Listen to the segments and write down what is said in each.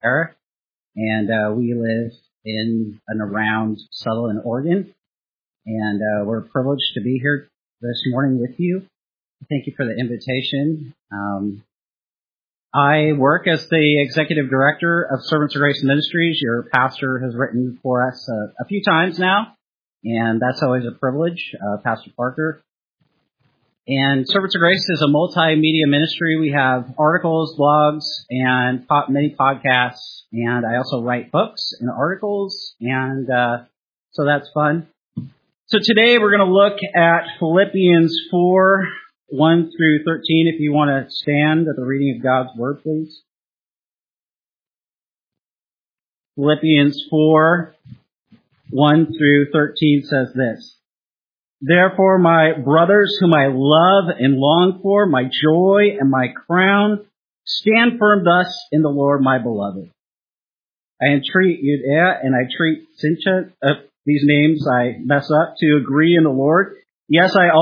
Eric, and we live in and around Sutherland, Oregon, and we're privileged to be here this morning with you. Thank you for the invitation. I work as the Executive Director of Servants of Grace Ministries. Your pastor has written for us a few times now, and that's always a privilege, Pastor Parker. And Servants of Grace is a multimedia ministry. We have articles, blogs, and many podcasts, and I also write books and articles, and so that's fun. So today we're going to look at Philippians 4, 1 through 13. If you want to stand at the reading of God's Word, please. Philippians 4, 1 through 13 says this. Therefore, my brothers, whom I love and long for, my joy and my crown, stand firm thus in the Lord, my beloved. I entreat Euodia and I treat Syntyche, these names I mess up, to agree in the Lord. Yes, I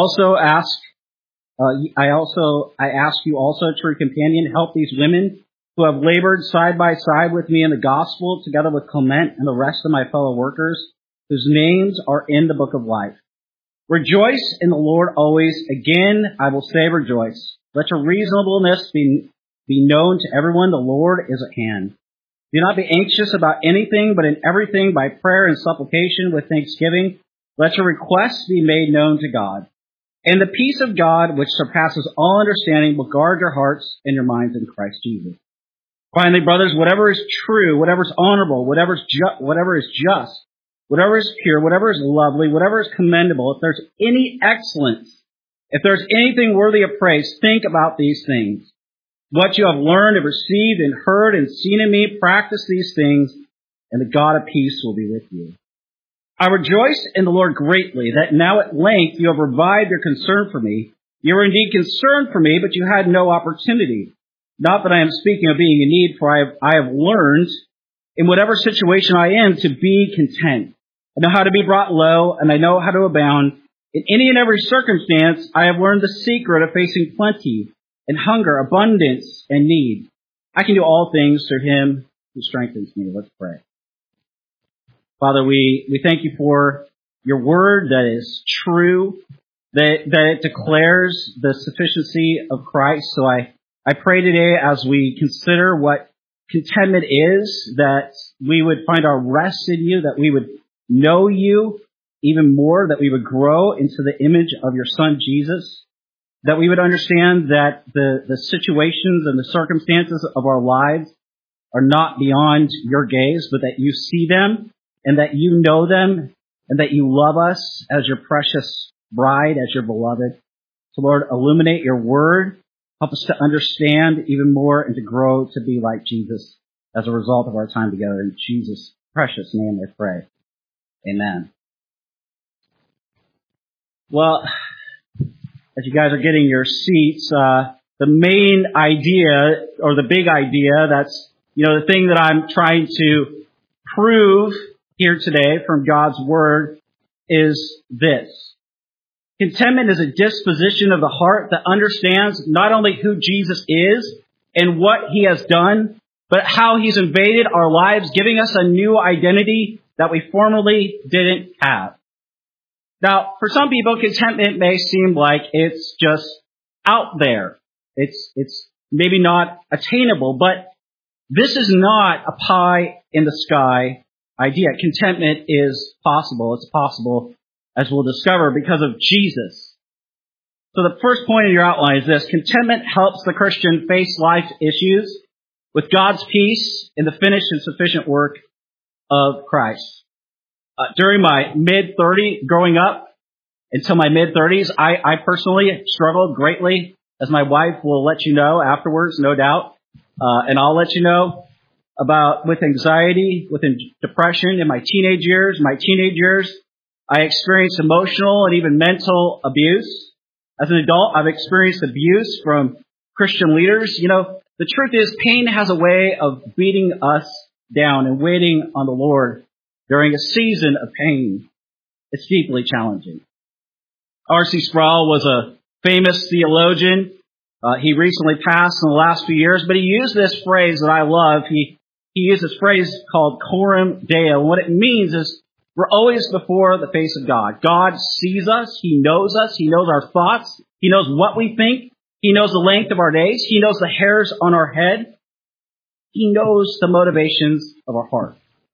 ask you also, true companion, help these women who have labored side by side with me in the gospel, together with Clement and the rest of my fellow workers, whose names are in the book of life. Rejoice in the Lord always. Again, I will say rejoice. Let your reasonableness be known to everyone. The Lord is at hand. Do not be anxious about anything, but in everything by prayer and supplication with thanksgiving, let your requests be made known to God. And the peace of God, which surpasses all understanding, will guard your hearts and your minds in Christ Jesus. Finally, brothers, whatever is true, whatever is honorable, whatever is just, whatever is pure, whatever is lovely, whatever is commendable, if there's any excellence, if there's anything worthy of praise, think about these things. What you have learned and received and heard and seen in me, practice these things, and the God of peace will be with you. I rejoice in the Lord greatly that now at length you have revived your concern for me. You were indeed concerned for me, but you had no opportunity. Not that I am speaking of being in need, for I have learned in whatever situation I am to be content. I know how to be brought low, and I know how to abound. In any and every circumstance, I have learned the secret of facing plenty and hunger, abundance and need. I can do all things through him who strengthens me. Let's pray. Father, we thank you for your word that is true, that it declares the sufficiency of Christ. So I pray today as we consider what contentment is, that we would find our rest in you, that we would know you even more, that we would grow into the image of your Son, Jesus, that we would understand that the situations and the circumstances of our lives are not beyond your gaze, but that you see them and that you know them and that you love us as your precious bride, as your beloved. So Lord, illuminate your word. Help us to understand even more and to grow to be like Jesus as a result of our time together. In Jesus' precious name I pray. Amen. Well, as you guys are getting your seats, the main idea, or the big idea, that's, the thing that I'm trying to prove here today from God's Word is this. Contentment is a disposition of the heart that understands not only who Jesus is and what he has done, but how he's invaded our lives, giving us a new identity that we formerly didn't have. Now, for some people, contentment may seem like it's just out there. It's maybe not attainable, but this is not a pie in the sky idea. Contentment is possible. It's possible, as we'll discover, because of Jesus. So the first point in your outline is this. Contentment helps the Christian face life's issues with God's peace in the finished and sufficient work of Christ. During my mid-30s, growing up until my mid-30s, I personally struggled greatly, as my wife will let you know afterwards, no doubt. And I'll let you know with anxiety, with depression in my teenage years. I experienced emotional and even mental abuse. As an adult, I've experienced abuse from Christian leaders. The truth is, pain has a way of beating us down, and waiting on the Lord during a season of pain, it's deeply challenging. R.C. Sproul was a famous theologian. He recently passed in the last few years, but he used this phrase that I love. He he used this phrase called coram Deo. And what it means is we're always before the face of God. God sees us. He knows us. He knows our thoughts. He knows what we think. He knows the length of our days. He knows the hairs on our head. He knows the motivations of our heart.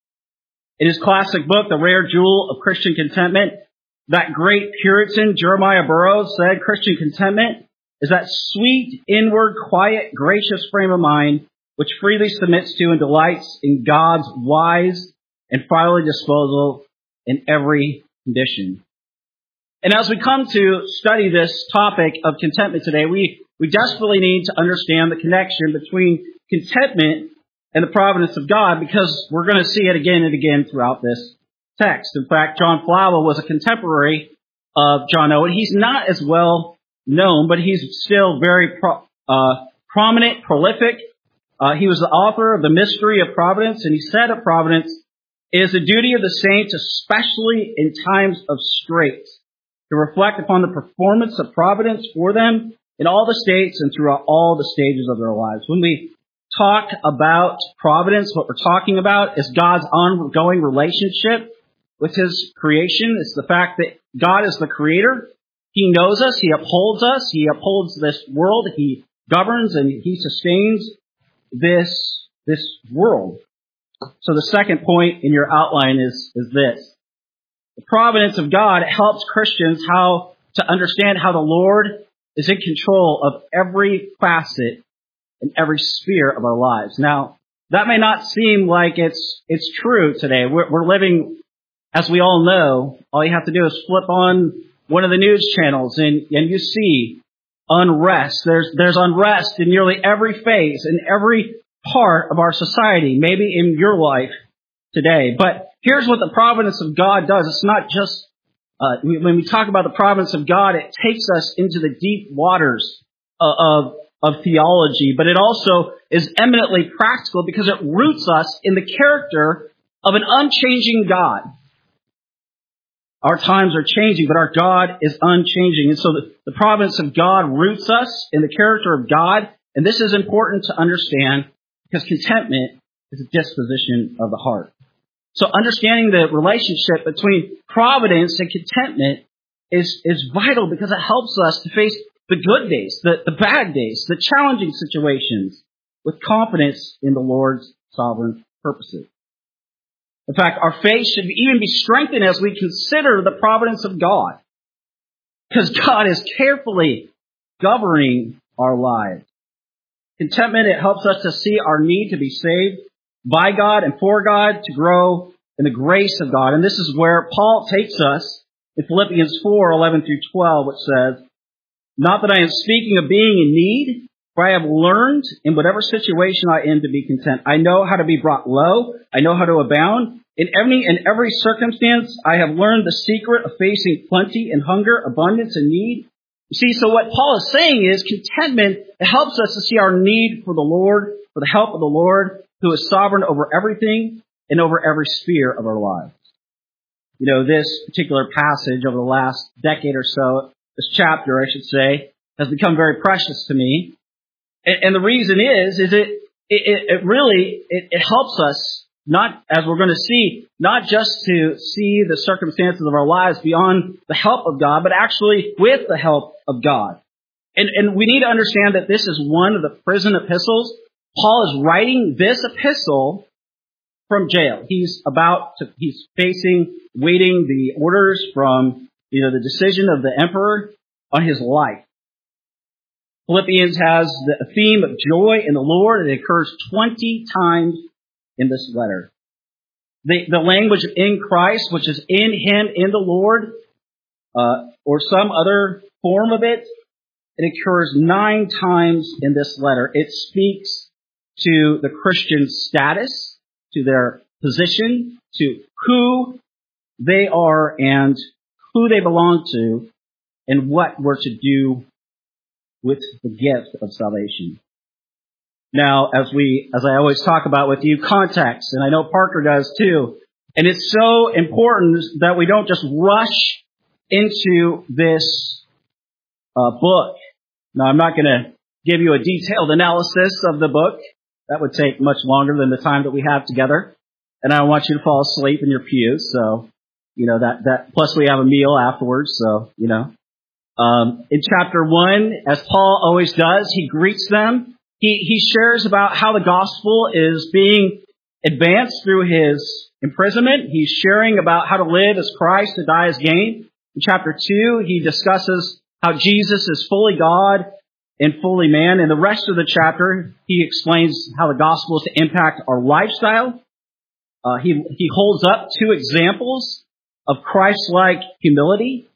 In his classic book, The Rare Jewel of Christian Contentment, that great Puritan Jeremiah Burroughs said Christian contentment is that sweet, inward, quiet, gracious frame of mind which freely submits to and delights in God's wise and fatherly disposal in every condition. And as we come to study this topic of contentment today, we desperately need to understand the connection between contentment and the providence of God, because we're going to see it again and again throughout this text. In fact, John Flavel was a contemporary of John Owen. He's not as well known, but he's still very prominent, prolific. He was the author of The Mystery of Providence, and he said of providence, it is the duty of the saints, especially in times of straits, to reflect upon the performance of providence for them in all the states and throughout all the stages of their lives. When we talk about providence, what we're talking about is God's ongoing relationship with his creation. It's the fact that God is the creator. He knows us. He upholds us. He upholds this world. He governs and he sustains this world. So the second point in your outline is this. The providence of God helps Christians how to understand how the Lord is in control of every facet and every sphere of our lives. Now, that may not seem like it's true today. We're living, as we all know, all you have to do is flip on one of the news channels and you see unrest. There's unrest in nearly every phase, in every part of our society, maybe in your life today. But here's what the providence of God does. It's not just, when we talk about the providence of God, it takes us into the deep waters of theology, but it also is eminently practical because it roots us in the character of an unchanging God. Our times are changing, but our God is unchanging. And so the providence of God roots us in the character of God. And this is important to understand because contentment is a disposition of the heart. So understanding the relationship between providence and contentment is vital because it helps us to face the good days, the bad days, the challenging situations with confidence in the Lord's sovereign purposes. In fact, our faith should even be strengthened as we consider the providence of God, because God is carefully governing our lives. Contentment, it helps us to see our need to be saved by God and for God, to grow in the grace of God. And this is where Paul takes us in Philippians 4:11 through 12, which says, not that I am speaking of being in need, for I have learned in whatever situation I am to be content. I know how to be brought low. I know how to abound. In every circumstance, I have learned the secret of facing plenty and hunger, abundance and need. You see, so what Paul is saying is contentment, it helps us to see our need for the Lord, for the help of the Lord, who is sovereign over everything and over every sphere of our lives. You know, this particular passage over the last decade or so, this chapter, I should say, has become very precious to me. And the reason is it really helps us, not, as we're going to see, not just to see the circumstances of our lives beyond the help of God, but actually with the help of God. And we need to understand that this is one of the prison epistles. Paul is writing this epistle from jail. He's waiting the orders from, the decision of the emperor on his life. Philippians has the theme of joy in the Lord. It occurs 20 times in this letter. The language of in Christ, which is in Him, in the Lord, or some other form of it, it occurs 9 times in this letter. It speaks to the Christian status, to their position, to who they are and who they belong to, and what we're to do with the gift of salvation. Now, as I always talk about with you, context, and I know Parker does too, and it's so important that we don't just rush into this book. Now, I'm not going to give you a detailed analysis of the book. that would take much longer than the time that we have together. And I don't want you to fall asleep in your pews. So, that plus we have a meal afterwards. So, in chapter 1, as Paul always does, he greets them. He shares about how the gospel is being advanced through his imprisonment. He's sharing about how to live as Christ, to die as gain. In chapter 2, he discusses how Jesus is fully God and fully man. In the rest of the chapter, he explains how the gospel is to impact our lifestyle. He holds up 2 examples of Christ-like humility.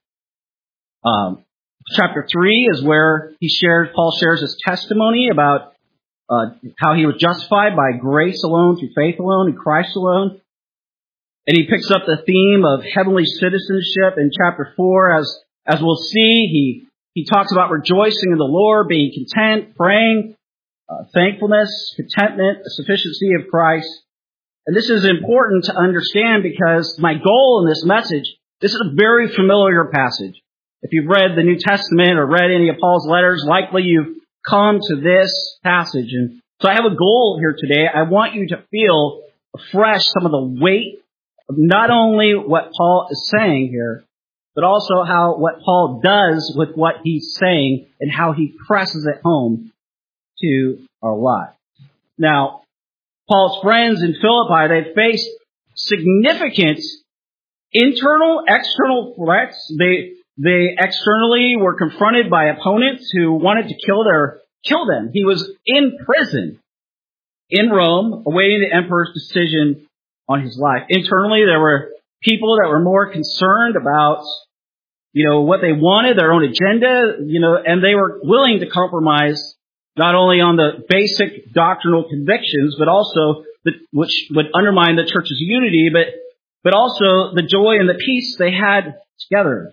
Chapter 3 is where Paul shares his testimony about how he was justified by grace alone, through faith alone, in Christ alone. And he picks up the theme of heavenly citizenship in chapter 4. As we'll see, he talks about rejoicing in the Lord, being content, praying, thankfulness, contentment, the sufficiency of Christ. And this is important to understand because my goal in this message, this is a very familiar passage. If you've read the New Testament or read any of Paul's letters, likely you've come to this passage. And so I have a goal here today. I want you to feel afresh some of the weight of not only what Paul is saying here, but also what Paul does with what he's saying and how he presses it home to our lives. Now, Paul's friends in Philippi, they faced significant internal, external threats. They externally were confronted by opponents who wanted to kill them. He was in prison in Rome, awaiting the emperor's decision on his life. Internally, there were people that were more concerned about, what they wanted, their own agenda, and they were willing to compromise not only on the basic doctrinal convictions, but also which would undermine the church's unity, but also the joy and the peace they had together.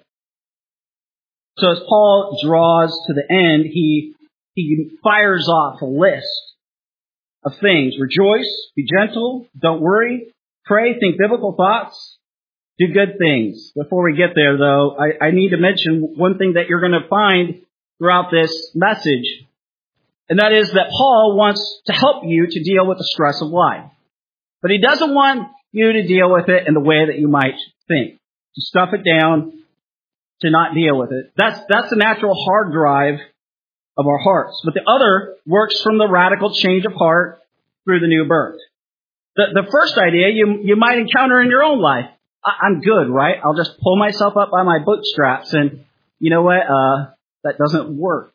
So as Paul draws to the end, he fires off a list of things. Rejoice, be gentle, don't worry, pray, think biblical thoughts, do good things. Before we get there, though, I need to mention one thing that you're going to find throughout this message, and that is that Paul wants to help you to deal with the stress of life. But he doesn't want you to deal with it in the way that you might think, to stuff it down, to not deal with it. That's the natural hard drive of our hearts. But the other works from the radical change of heart through the new birth. The first idea you might encounter in your own life. I'm good, right? I'll just pull myself up by my bootstraps, and you know what? That doesn't work.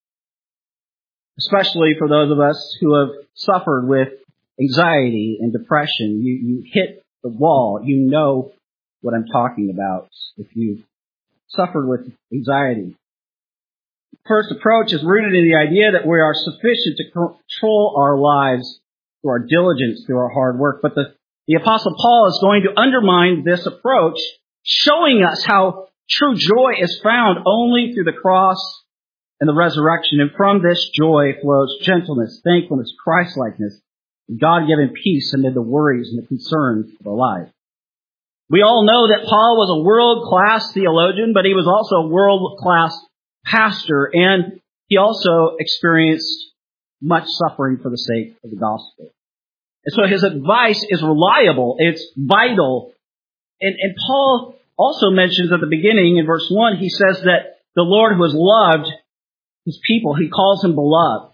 Especially for those of us who have suffered with anxiety and depression. You hit the wall. You know what I'm talking about if you've suffered with anxiety. The first approach is rooted in the idea that we are sufficient to control our lives through our diligence, through our hard work. But the Apostle Paul is going to undermine this approach, showing us how true joy is found only through the cross and the resurrection. And from this joy flows gentleness, thankfulness, Christ-likeness, and God-given peace amid the worries and the concerns of our life. We all know that Paul was a world-class theologian, but he was also a world-class pastor, and he also experienced much suffering for the sake of the gospel. And so his advice is reliable, it's vital. And Paul also mentions at the beginning in verse 1, he says that the Lord who has loved his people, he calls him beloved.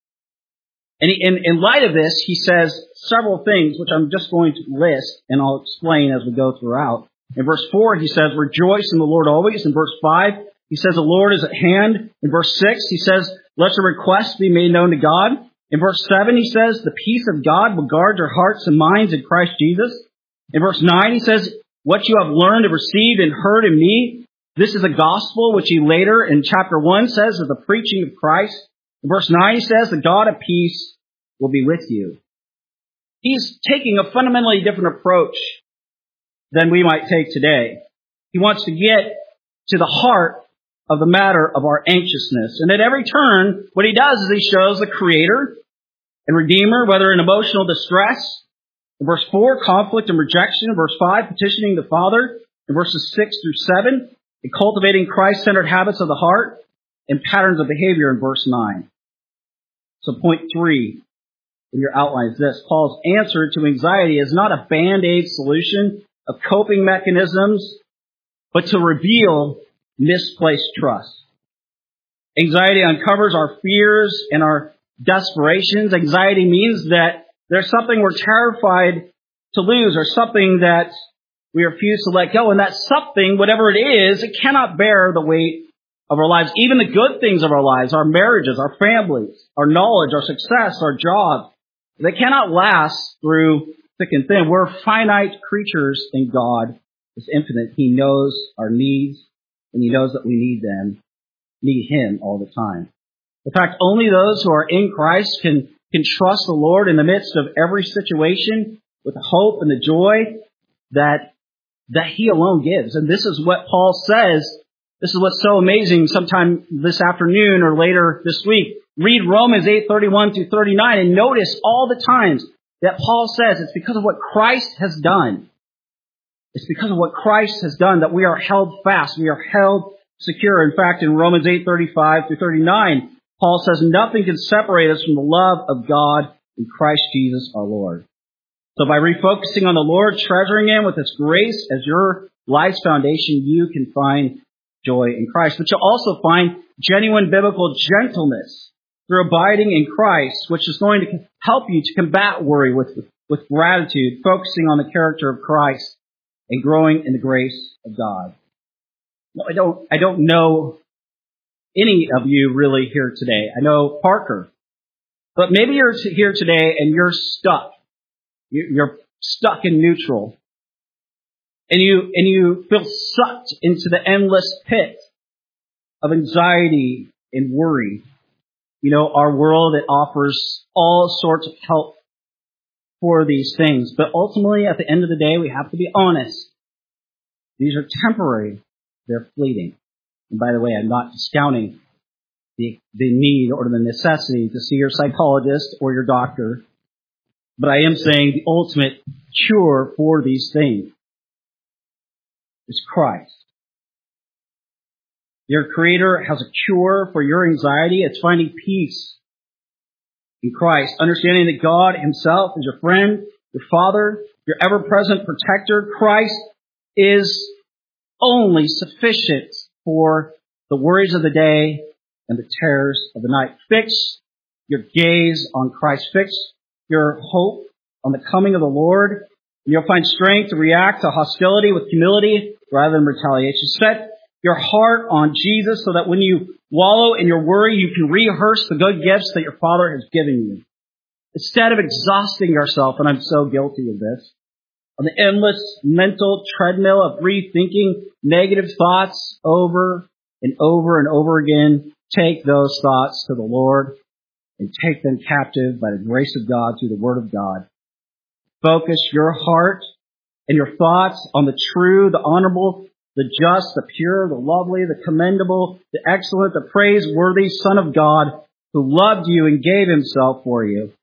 And in light of this, he says several things, which I'm just going to list, and I'll explain as we go throughout. In verse 4, he says, rejoice in the Lord always. In verse 5, he says, the Lord is at hand. In verse 6, he says, let your requests be made known to God. In verse 7, he says, the peace of God will guard your hearts and minds in Christ Jesus. In verse 9, he says, what you have learned and received and heard in me, this is the gospel, which he later in chapter 1 says is the preaching of Christ. In verse 9, he says, the God of peace will be with you. He's taking a fundamentally different approach than we might take today. He wants to get to the heart of the matter of our anxiousness. And at every turn, what he does is he shows the Creator and Redeemer, whether in emotional distress. In verse 4, conflict and rejection. In verse 5, petitioning the Father. In verses 6 through 7, and cultivating Christ-centered habits of the heart and patterns of behavior in verse 9. So point 3, in your outline is this. Paul's answer to anxiety is not a band-aid solution of coping mechanisms, but to reveal misplaced trust. Anxiety uncovers our fears and our desperations. Anxiety means that there's something we're terrified to lose or something that we refuse to let go. And that something, whatever it is, it cannot bear the weight of our lives. Even the good things of our lives, our marriages, our families, our knowledge, our success, our jobs, they cannot last through thick and thin. We're finite creatures and God is infinite. He knows our needs and He knows that we need Him all the time. In fact, only those who are in Christ can trust the Lord in the midst of every situation with the hope and the joy that He alone gives. And this is what Paul says. This is what's so amazing. Sometime this afternoon or later this week, read Romans 8:31 through 39 and notice all the times that Paul says it's because of what Christ has done. It's because of what Christ has done that we are held fast. We are held secure. In fact, in Romans 8:35 through 39, Paul says nothing can separate us from the love of God in Christ Jesus our Lord. So by refocusing on the Lord, treasuring Him with His grace as your life's foundation, you can find joy in Christ. But you'll also find genuine biblical gentleness through abiding in Christ, which is going to help you to combat worry with gratitude, focusing on the character of Christ and growing in the grace of God. Well, I don't know any of you really here today. I know Parker. But maybe you're here today and you're stuck. You're stuck in neutral. And you feel sucked into the endless pit of anxiety and worry. You know, our world, it offers all sorts of help for these things. But ultimately, at the end of the day, we have to be honest. These are temporary. They're fleeting. And by the way, I'm not discounting the need or the necessity to see your psychologist or your doctor. But I am saying the ultimate cure for these things is Christ. Your Creator has a cure for your anxiety. It's finding peace in Christ. Understanding that God Himself is your friend, your Father, your ever-present protector. Christ is only sufficient for the worries of the day and the terrors of the night. Fix your gaze on Christ. Fix your hope on the coming of the Lord. And you'll find strength to react to hostility with humility rather than retaliation. Set your heart on Jesus so that when you wallow in your worry, you can rehearse the good gifts that your Father has given you. Instead of exhausting yourself, and I'm so guilty of this, on the endless mental treadmill of rethinking negative thoughts over and over and over again, take those thoughts to the Lord and take them captive by the grace of God through the Word of God. Focus your heart and your thoughts on the true, the honorable, the just, the pure, the lovely, the commendable, the excellent, the praiseworthy Son of God who loved you and gave Himself for you.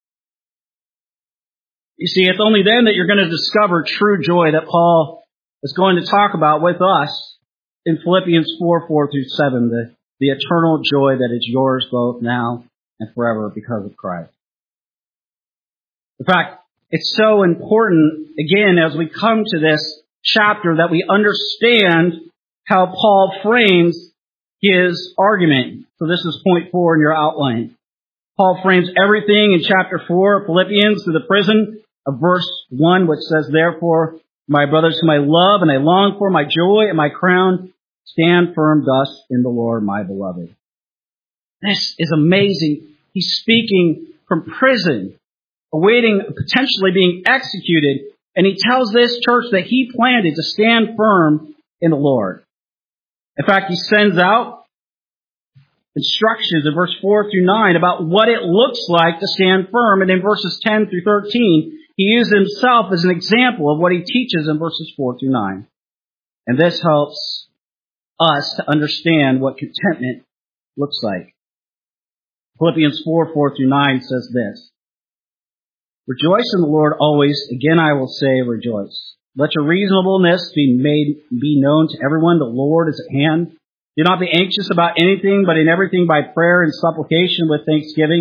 You see, it's only then that you're going to discover true joy that Paul is going to talk about with us in Philippians 4:4 through 7, the eternal joy that is yours both now and forever because of Christ. In fact, it's so important, again, as we come to this chapter, that we understand how Paul frames his argument. So this is point 4 in your outline. Paul frames everything in chapter 4 of Philippians through the prism of verse 1, which says, "Therefore, my brothers whom I love and I long for, my joy and my crown, stand firm thus in the Lord, my beloved." This is amazing. He's speaking from prison, awaiting potentially being executed, and he tells this church that he planned to stand firm in the Lord. In fact, he sends out instructions in verse 4 through 9 about what it looks like to stand firm, and in verses 10 through 13, he uses himself as an example of what he teaches in verses 4 through 9. And this helps us to understand what contentment looks like. Philippians 4:4 through 9 says this, "Rejoice in the Lord always. Again, I will say rejoice. Let your reasonableness be known to everyone. The Lord is at hand. Do not be anxious about anything, but in everything by prayer and supplication with thanksgiving,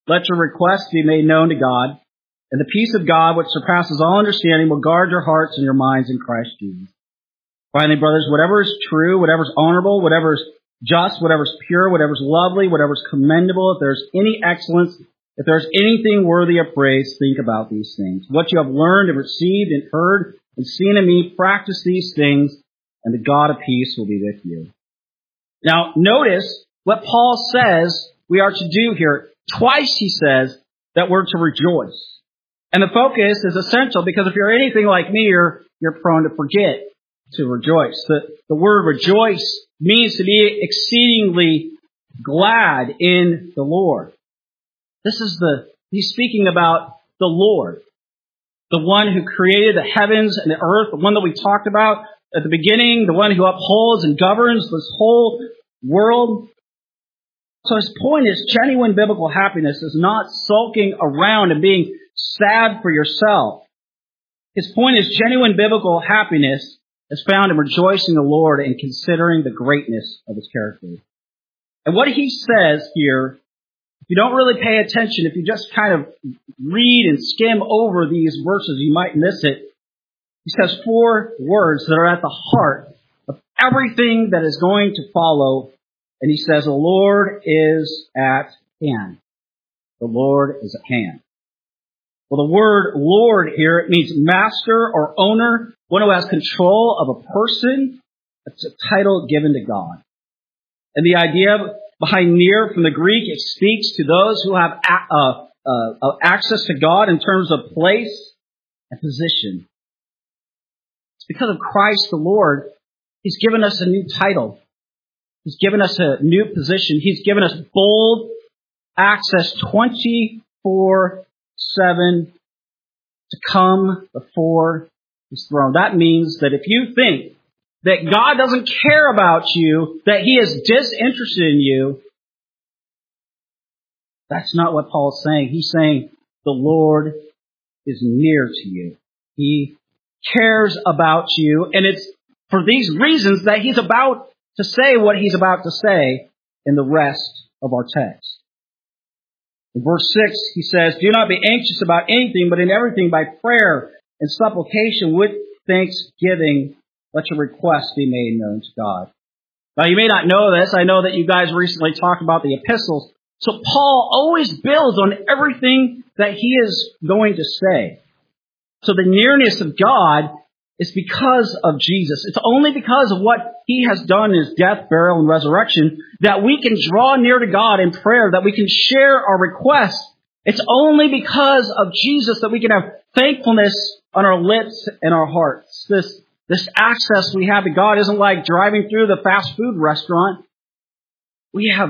let your requests be made known to God, and the peace of God, which surpasses all understanding, will guard your hearts and your minds in Christ Jesus. Finally, brothers, whatever is true, whatever is honorable, whatever is just, whatever is pure, whatever is lovely, whatever is commendable, if there's any excellence, if there's anything worthy of praise, think about these things. What you have learned and received and heard and seen in me, practice these things, and the God of peace will be with you. Now, notice what Paul says we are to do here. Twice he says that we're to rejoice. And the focus is essential because if you're anything like me, you're prone to forget to rejoice. The word rejoice means to be exceedingly glad in the Lord. He's speaking about the Lord, the one who created the heavens and the earth, the one that we talked about at the beginning, the one who upholds and governs this whole world. So his point is genuine biblical happiness is not sulking around and being sad for yourself. His point is genuine biblical happiness is found in rejoicing the Lord and considering the greatness of his character. And what he says here, if you don't really pay attention, if you just kind of read and skim over these verses, you might miss it. He says 4 words that are at the heart of everything that is going to follow. And he says, the Lord is at hand. The Lord is at hand. Well, the word Lord here, it means master or owner, one who has control of a person. That's a title given to God. And the idea behind near from the Greek, it speaks to those who have access to God in terms of place and position. It's because of Christ the Lord, he's given us a new title. He's given us a new position. He's given us bold access 24/7 to come before his throne. That means that if you think that God doesn't care about you, that he is disinterested in you, that's not what Paul's saying. He's saying the Lord is near to you. He cares about you, and it's for these reasons that he's about to say what he's about to say in the rest of our text. In verse 6, he says, do not be anxious about anything, but in everything by prayer and supplication with thanksgiving, let your requests be made known to God. Now, you may not know this. I know that you guys recently talked about the epistles. So Paul always builds on everything that he is going to say. So the nearness of God is because of Jesus. It's only because of what he has done in his death, burial, and resurrection that we can draw near to God in prayer, that we can share our requests. It's only because of Jesus that we can have thankfulness on our lips and our hearts. This access we have to God isn't like driving through the fast food restaurant. We have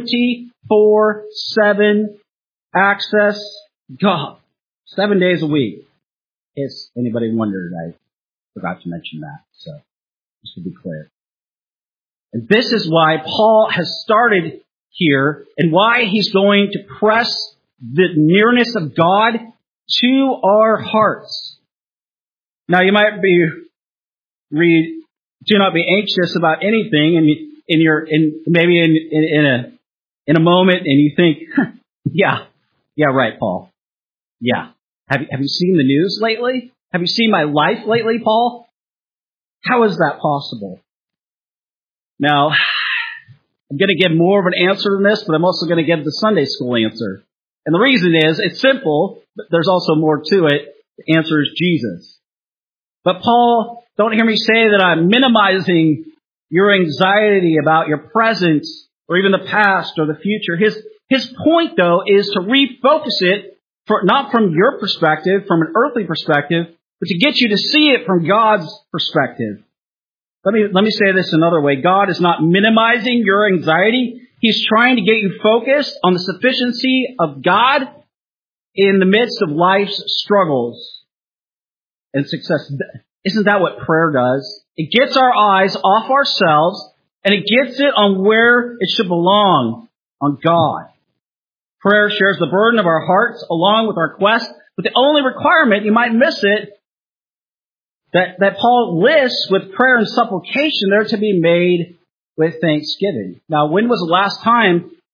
24/7 access to God, 7 days a week. If anybody wondered, I forgot to mention that, so just to be clear. And this is why Paul has started here and why he's going to press the nearness of God to our hearts. Now you might read, do not be anxious about anything, and maybe in a moment, and you think, yeah, right, Paul. Yeah. Have you seen the news lately? Have you seen my life lately, Paul? How is that possible? Now, I'm going to give more of an answer than this, but I'm also going to give the Sunday school answer. And the reason is, it's simple, but there's also more to it. The answer is Jesus. But Paul, don't hear me say that I'm minimizing your anxiety about your present or even the past or the future. His point, though, is to refocus it, not from your perspective, from an earthly perspective, but to get you to see it from God's perspective. Let me say this another way. God is not minimizing your anxiety. He's trying to get you focused on the sufficiency of God in the midst of life's struggles and success. Isn't that what prayer does? It gets our eyes off ourselves and it gets it on where it should belong, on God. Prayer shares the burden of our hearts along with our quest, but the only requirement, you might miss it, that Paul lists with prayer and supplication, they're to be made with thanksgiving. Now, when was the last time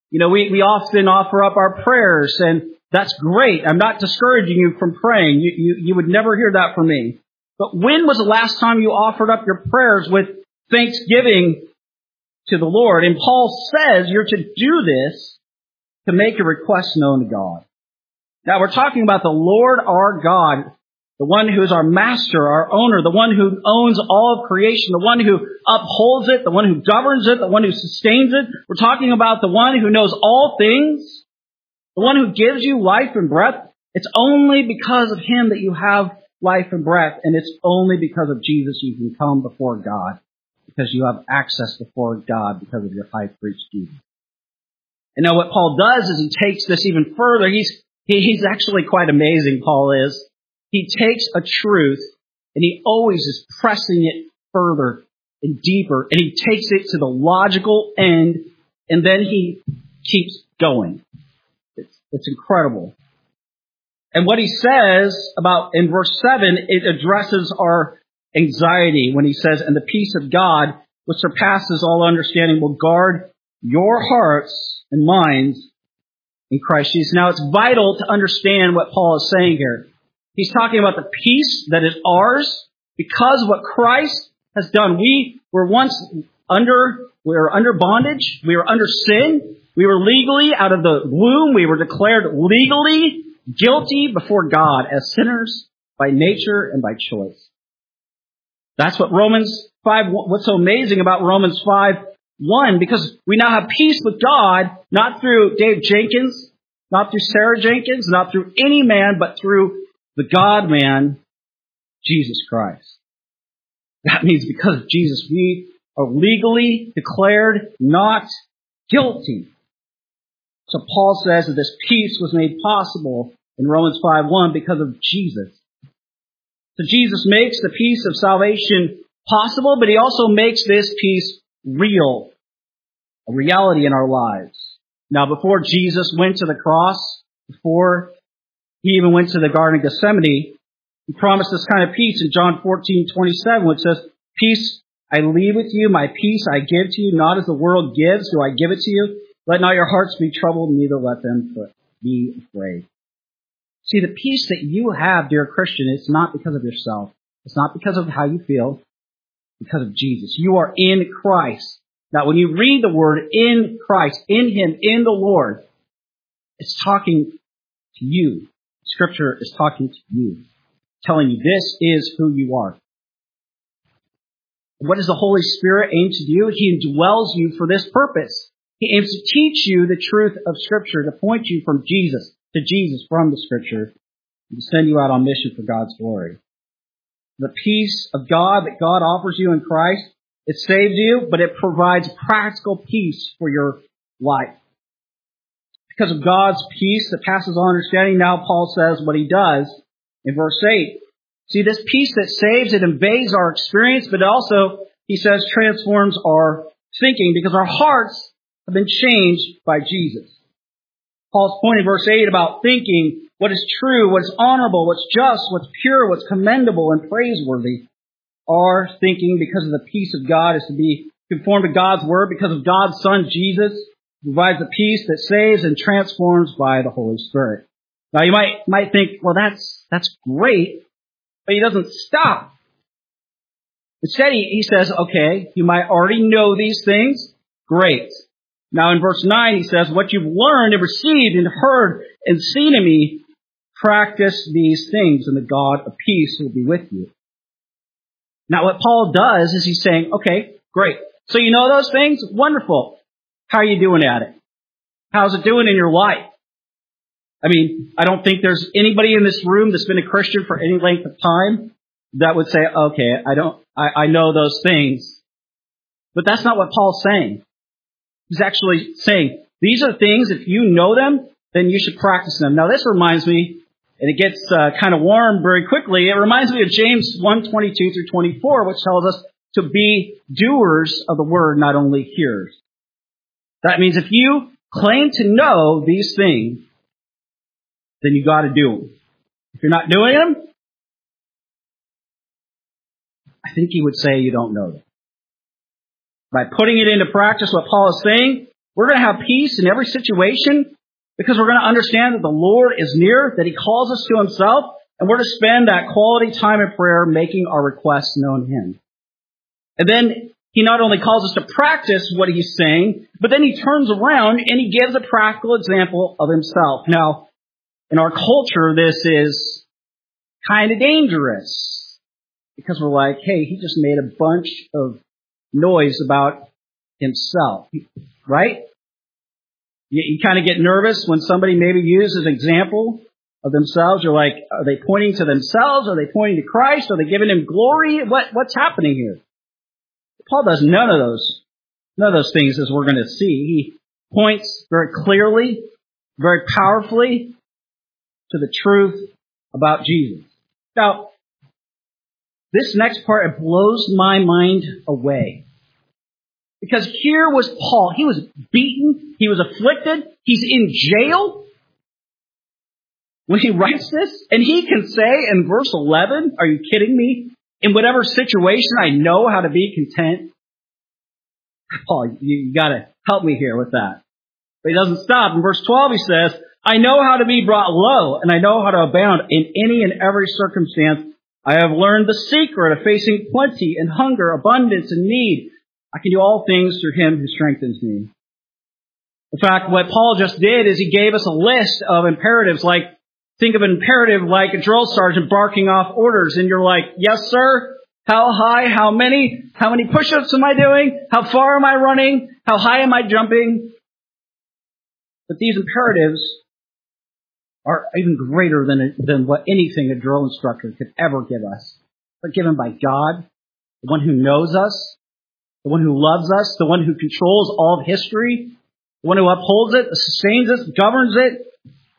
We often offer up our prayers, and that's great. I'm not discouraging you from praying. You would never hear that from me. But when was the last time you offered up your prayers with thanksgiving to the Lord? And Paul says you're to do this to make your requests known to God. Now we're talking about the Lord our God, the one who is our master, our owner, the one who owns all of creation, the one who upholds it, the one who governs it, the one who sustains it. We're talking about the one who knows all things, the one who gives you life and breath. It's only because of him that you have life and breath, and it's only because of Jesus you can come before God, because you have access before God because of your high priest Jesus. And now what Paul does is he takes this even further. He's actually quite amazing, Paul is. He takes a truth and he always is pressing it further and deeper, and he takes it to the logical end, and then he keeps going. It's incredible. And what he says about in verse 7, it addresses our anxiety when he says, and the peace of God, which surpasses all understanding, will guard your hearts and minds in Christ Jesus. Now it's vital to understand what Paul is saying here. He's talking about the peace that is ours because of what Christ has done. We were once under bondage. We were under sin. We were legally out of the womb. We were declared legally guilty before God as sinners by nature and by choice. That's what what's so amazing about Romans 5:1, because we now have peace with God, not through Dave Jenkins, not through Sarah Jenkins, not through any man, but through the God-man, Jesus Christ. That means because of Jesus, we are legally declared not guilty. So Paul says that this peace was made possible in Romans 5:1 because of Jesus. So Jesus makes the peace of salvation possible, but he also makes this peace real, a reality in our lives. Now, before Jesus went to the cross, before he even went to the Garden of Gethsemane, he promised this kind of peace in John 14:27, which says, peace I leave with you, my peace I give to you, not as the world gives, do I give it to you. Let not your hearts be troubled, neither let them be afraid. See, the peace that you have, dear Christian, it's not because of yourself. It's not because of how you feel. It's because of Jesus. You are in Christ. Now, when you read the word in Christ, in him, in the Lord, it's talking to you. Scripture is talking to you, telling you this is who you are. What does the Holy Spirit aim to do? He indwells you for this purpose. He aims to teach you the truth of Scripture, to point you from Jesus to Jesus from the Scripture, and to send you out on mission for God's glory. The peace of God that God offers you in Christ, it saves you, but it provides practical peace for your life. Because of God's peace that passes all understanding, now Paul says what he does in verse 8. See, this peace that saves, it invades our experience, but also, he says, transforms our thinking, because our hearts have been changed by Jesus. Paul's point in verse 8 about thinking what is true, what is honorable, what's just, what's pure, what's commendable and praiseworthy. Our thinking, because of the peace of God, is to be conformed to God's word, because of God's Son, Jesus, who provides the peace that saves and transforms by the Holy Spirit. Now you might think, well, that's great, but he doesn't stop. Instead, he says, okay, you might already know these things. Great. Now in verse 9, he says, what you've learned and received and heard and seen in me, practice these things, and the God of peace will be with you. Now what Paul does is he's saying, okay, great. So you know those things? Wonderful. How are you doing at it? How's it doing in your life? I mean, I don't think there's anybody in this room that's been a Christian for any length of time that would say, okay, I know those things. But that's not what Paul's saying. He's actually saying, these are things, if you know them, then you should practice them. Now this reminds me, and it gets kind of warm very quickly, it reminds me of James 1:22 through 24, which tells us to be doers of the word, not only hearers. That means if you claim to know these things, then you got to do them. If you're not doing them, I think he would say you don't know them. By putting it into practice, what Paul is saying We're going to have peace in every situation because we're going to understand that the Lord is near, that He calls us to Himself, and we're to spend that quality time in prayer making our requests known to Him. And then He not only calls us to practice what He's saying, but then He turns around and He gives a practical example of Himself. Now, in our culture, this is kind of dangerous because we're like, hey, He just made a bunch of noise about Himself, right? You kind of get nervous when somebody maybe uses an example of themselves. You're like, are they pointing to themselves? Are they pointing to Christ? Are they giving Him glory? What's happening here? Paul does none of those things, as we're going to see. He points very clearly, very powerfully to the truth about Jesus. Now, this next part, it blows my mind away. Because here was Paul. He was beaten. He was afflicted. He's in jail when he writes this. And he can say in verse 11, are you kidding me? In whatever situation, I know how to be content. Paul, you got to help me here with that. But he doesn't stop. In verse 12, he says, I know how to be brought low, and I know how to abound in any and every circumstance. I have learned the secret of facing plenty and hunger, abundance and need. I can do all things through Him who strengthens me. In fact, what Paul just did is he gave us a list of imperatives. Like, think of an imperative like a drill sergeant barking off orders, and you're like, yes, sir. How high? How many? How many push-ups am I doing? How far am I running? How high am I jumping? But these imperatives are even greater than what anything a drill instructor could ever give us. They're given by God, the one who knows us, the one who loves us, the one who controls all of history, the one who upholds it, sustains it, governs it.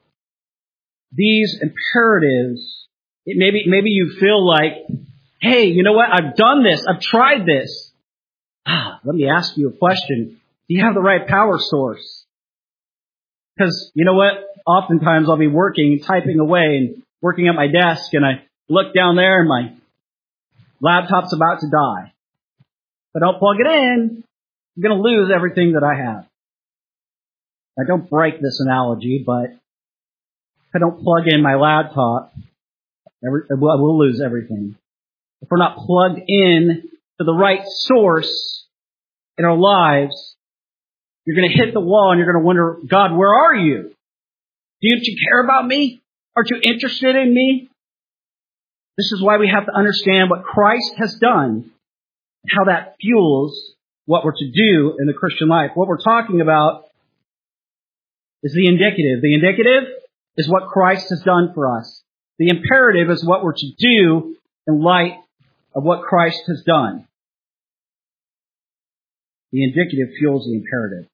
These imperatives, maybe you feel like, hey, you know what? I've done this. I've tried this. Let me ask you a question. Do you have the right power source? Because you know what? Oftentimes I'll be working, typing away and working at my desk, and I look down there and my laptop's about to die. If I don't plug it in, I'm going to lose everything that I have. I don't break this analogy, but if I don't plug in my laptop, I will lose everything. If we're not plugged in to the right source in our lives, you're going to hit the wall and you're going to wonder, God, where are you? Don't you care about me? Aren't you interested in me? This is why we have to understand what Christ has done, how that fuels what we're to do in the Christian life. What we're talking about is the indicative. The indicative is what Christ has done for us. The imperative is what we're to do in light of what Christ has done. The indicative fuels the imperative.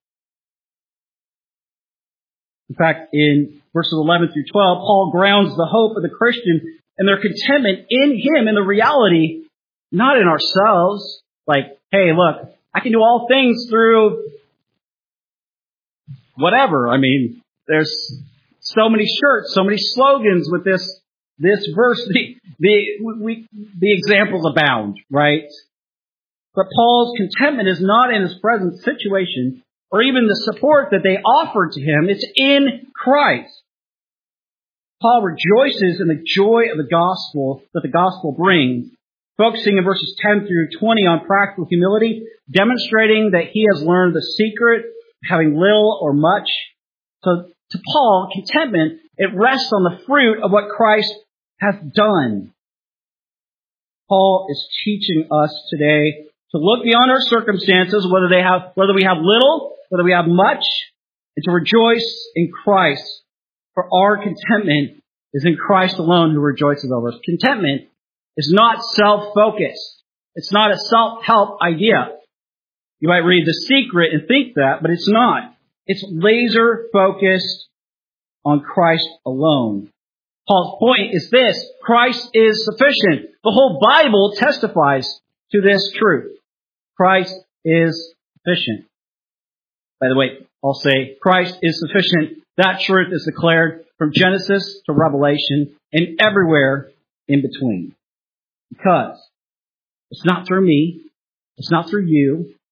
In fact, in verses 11 through 12, Paul grounds the hope of the Christian and their contentment in Him, in the reality, not in ourselves. Like, hey, look, I can do all things through whatever. I mean, there's so many shirts, so many slogans with this verse. The examples abound, right? But Paul's contentment is not in his present situation or even the support that they offered to him. It's in Christ. Paul rejoices in the joy of the gospel that the gospel brings, focusing in verses 10 through 20 on practical humility, demonstrating that he has learned the secret of having little or much. So to Paul, contentment, it rests on the fruit of what Christ has done. Paul is teaching us today to look beyond our circumstances, whether we have little, whether we have much, and to rejoice in Christ. For our contentment is in Christ alone, who rejoices over us. Contentment is not self-focused. It's not a self-help idea. You might read The Secret and think that, but it's not. It's laser-focused on Christ alone. Paul's point is this: Christ is sufficient. The whole Bible testifies to this truth. Christ is sufficient. By the way, I'll say Christ is sufficient. That truth is declared from Genesis to Revelation and everywhere in between. Because it's not through me, it's not through you,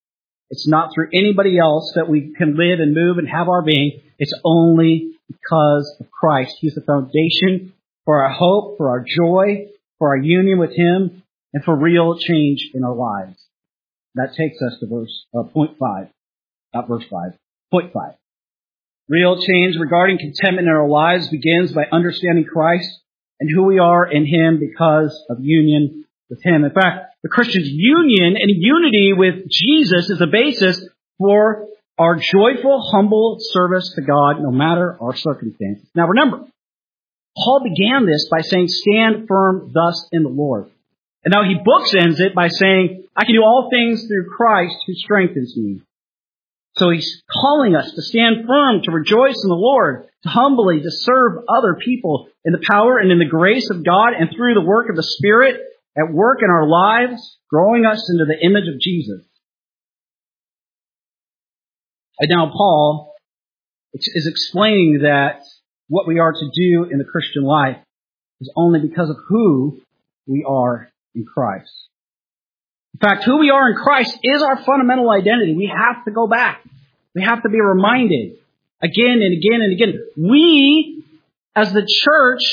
It's not through anybody else that we can live and move and have our being. It's only because of Christ. He's the foundation for our hope, for our joy, for our union with Him, and for real change in our lives. That takes us to point 5. Not verse 5. Point 5. Real change regarding contentment in our lives begins by understanding Christ and who we are in Him because of union with Him. In fact, the Christian's union and unity with Jesus is the basis for our joyful, humble service to God no matter our circumstances. Now remember, Paul began this by saying, stand firm thus in the Lord. And now he bookends it by saying, I can do all things through Christ who strengthens me. So he's calling us to stand firm, to rejoice in the Lord, to humbly, to serve other people in the power and in the grace of God and through the work of the Spirit at work in our lives, growing us into the image of Jesus. And now Paul is explaining that what we are to do in the Christian life is only because of who we are in Christ. In fact, who we are in Christ is our fundamental identity. We have to go back. We have to be reminded again and again and again. We, as the church,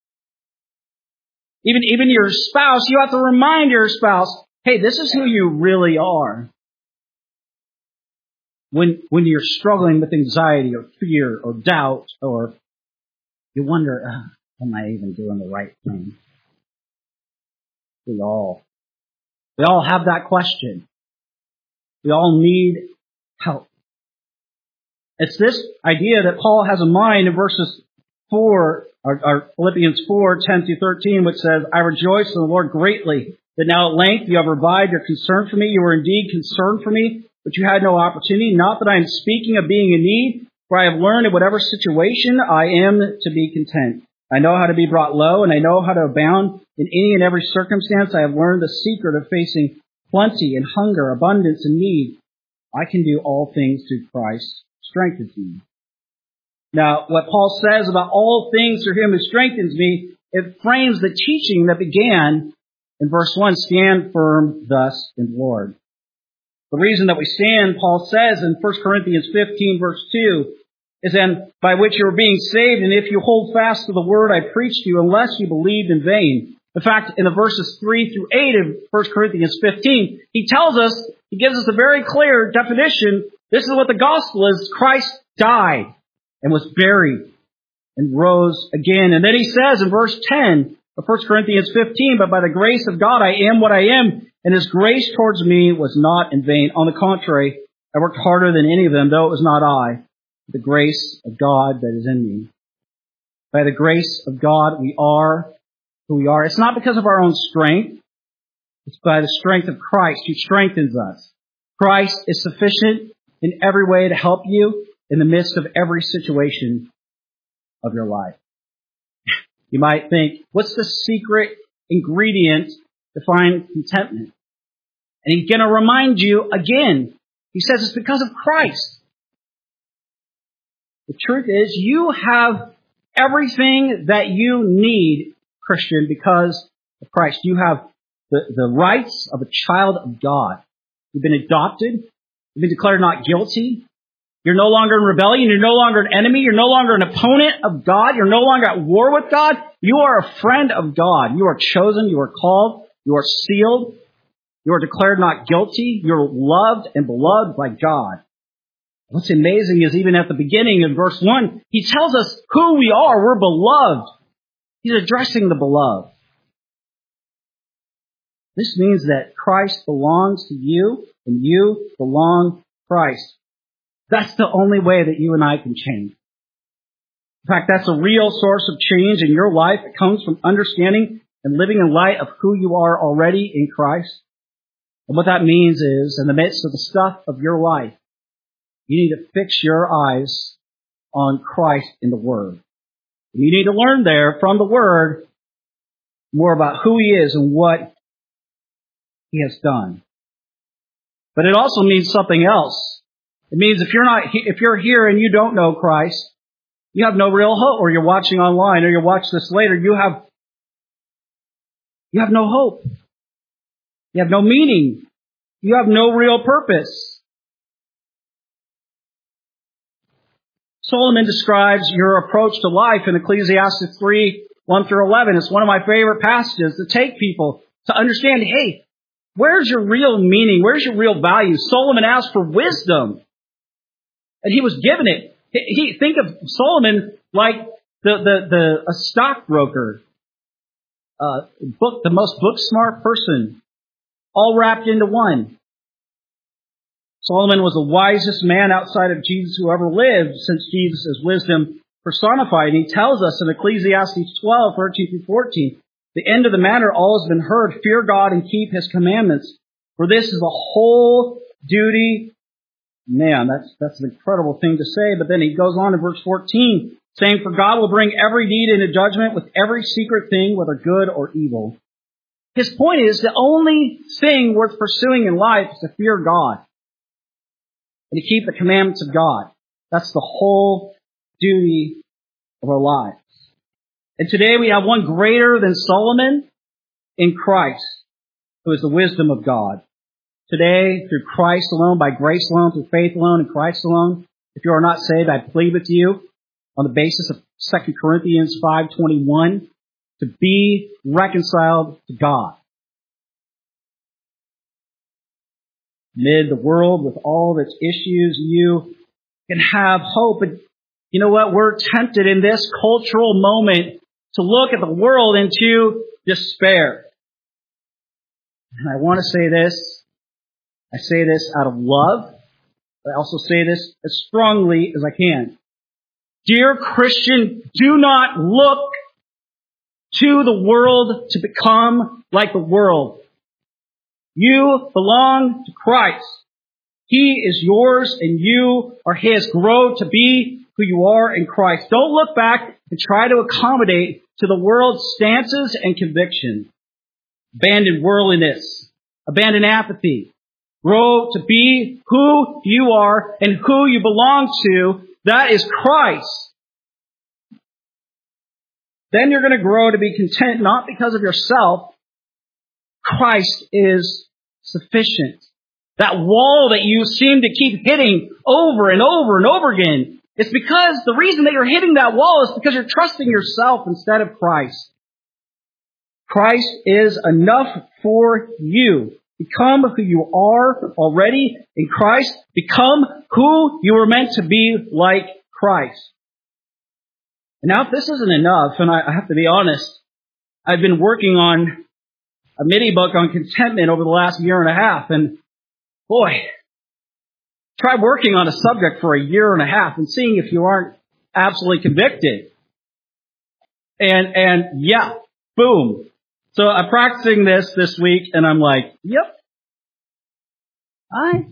even your spouse, you have to remind your spouse, hey, this is who you really are. When you're struggling with anxiety or fear or doubt, or you wonder, am I even doing the right thing? We all have that question. We all need help. It's this idea that Paul has in mind in verses 4, or Philippians 4, 10 through 13, which says, I rejoice in the Lord greatly that now at length you have revived your concern for me. You were indeed concerned for me, but you had no opportunity. Not that I am speaking of being in need, for I have learned in whatever situation I am to be content. I know how to be brought low, and I know how to abound in any and every circumstance. I have learned the secret of facing plenty and hunger, abundance and need. I can do all things through Christ who strengthens me. Now, what Paul says about all things through Him who strengthens me, it frames the teaching that began in verse 1, stand firm thus in the Lord. The reason that we stand, Paul says in 1 Corinthians 15, verse 2, is then by which you are being saved, and if you hold fast to the word I preached to you, unless you believed in vain. In fact, in the verses 3 through 8 of 1 Corinthians 15, he gives us a very clear definition. This is what the gospel is. Christ died and was buried and rose again. And then he says in verse 10 of 1 Corinthians 15, but by the grace of God I am what I am, and His grace towards me was not in vain. On the contrary, I worked harder than any of them, though it was not I, but the grace of God that is in me. By the grace of God we are who we are. It's not because of our own strength. It's by the strength of Christ who strengthens us. Christ is sufficient in every way to help you in the midst of every situation of your life. You might think, what's the secret ingredient to find contentment? And He's going to remind you again. He says it's because of Christ. The truth is, you have everything that you need, Christian, because of Christ. You have the rights of a child of God. You've been adopted. You've been declared not guilty. You're no longer in rebellion. You're no longer an enemy. You're no longer an opponent of God. You're no longer at war with God. You are a friend of God. You are chosen. You are called. You are sealed. You are declared not guilty. You're loved and beloved by God. What's amazing is even at the beginning of verse 1, he tells us who we are. We're beloved. He's addressing the beloved. This means that Christ belongs to you and you belong to Christ. That's the only way that you and I can change. In fact, that's a real source of change in your life. It comes from understanding and living in light of who you are already in Christ. And what that means is, in the midst of the stuff of your life, you need to fix your eyes on Christ in the Word. And you need to learn there from the Word more about who He is and what He has done. But it also means something else. It means if you're here and you don't know Christ, you have no real hope, or you're watching online, or you'll watch this later, you have no hope. You have no meaning. You have no real purpose. Solomon describes your approach to life in Ecclesiastes 3, 1 through 11. It's one of my favorite passages to take people to understand, hey, where's your real meaning? Where's your real value? Solomon asked for wisdom, and he was given it. Think of Solomon like a stockbroker, the most book smart person, all wrapped into one. Solomon was the wisest man outside of Jesus who ever lived, since Jesus is wisdom personified. And he tells us in Ecclesiastes 12, 13 through 14, the end of the matter all has been heard. Fear God and keep his commandments, for this is the whole duty. Man, that's an incredible thing to say. But then he goes on in verse 14, saying, for God will bring every deed into judgment with every secret thing, whether good or evil. His point is the only thing worth pursuing in life is to fear God and to keep the commandments of God. That's the whole duty of our lives. And today we have one greater than Solomon in Christ, who is the wisdom of God. Today, through Christ alone, by grace alone, through faith alone, in Christ alone, if you are not saved, I plead with you on the basis of 2 Corinthians 5:21 to be reconciled to God. Amid the world with all of its issues, you can have hope. And you know what? We're tempted in this cultural moment to look at the world into despair. And I want to say this. I say this out of love, but I also say this as strongly as I can. Dear Christian, do not look to the world to become like the world. You belong to Christ. He is yours and you are His. Grow to be who you are in Christ. Don't look back and try to accommodate to the world's stances and convictions. Abandon worldliness. Abandon apathy. Grow to be who you are and who you belong to. That is Christ. Then you're going to grow to be content, not because of yourself. Christ is sufficient. That wall that you seem to keep hitting over and over and over again, it's because the reason that you're hitting that wall is because you're trusting yourself instead of Christ. Christ is enough for you. Become who you are already in Christ. Become who you were meant to be like Christ. And now if this isn't enough, and I have to be honest, I've been working on a mini book on contentment over the last year and a half, and boy, try working on a subject for a year and a half and seeing if you aren't absolutely convicted. And yeah, boom. So I'm practicing this week, and I'm like, yep. All right.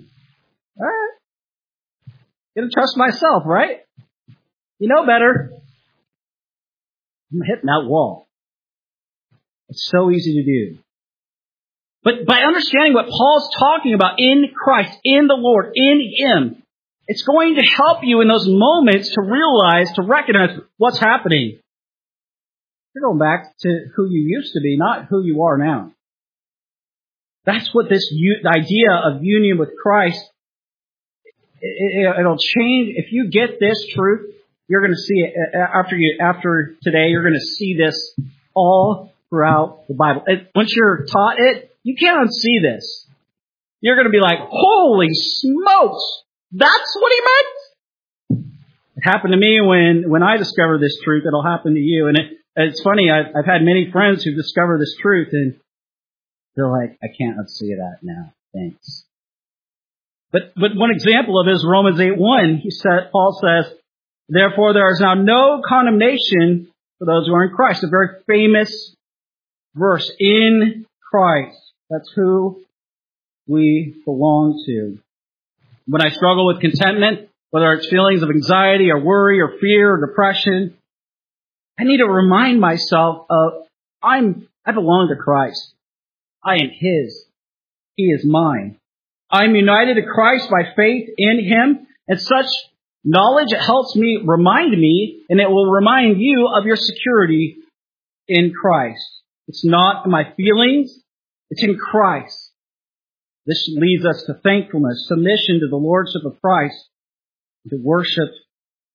Gonna trust myself, right? You know better. I'm hitting that wall. It's so easy to do. But by understanding what Paul's talking about in Christ, in the Lord, in Him, it's going to help you in those moments to realize, to recognize what's happening. You're going back to who you used to be, not who you are now. That's what this idea of union with Christ, it'll change. If you get this truth, you're going to see it after today. You're going to see this all throughout the Bible. Once you're taught it, you can't unsee this. You're going to be like, holy smokes, that's what he meant? It happened to me when I discovered this truth. It'll happen to you. And it's funny, I've had many friends who discover this truth, and they're like, I can't unsee that now. Thanks. But one example of it is Romans 8:1. Paul says, therefore there is now no condemnation for those who are in Christ. A very famous verse. In Christ. That's who we belong to. When I struggle with contentment, whether it's feelings of anxiety or worry or fear or depression, I need to remind myself of I belong to Christ. I am His. He is mine. I'm united to Christ by faith in Him, and such knowledge, it helps me, remind me, and it will remind you of your security in Christ. It's not in my feelings, it's in Christ. This leads us to thankfulness, submission to the Lordship of Christ, to worship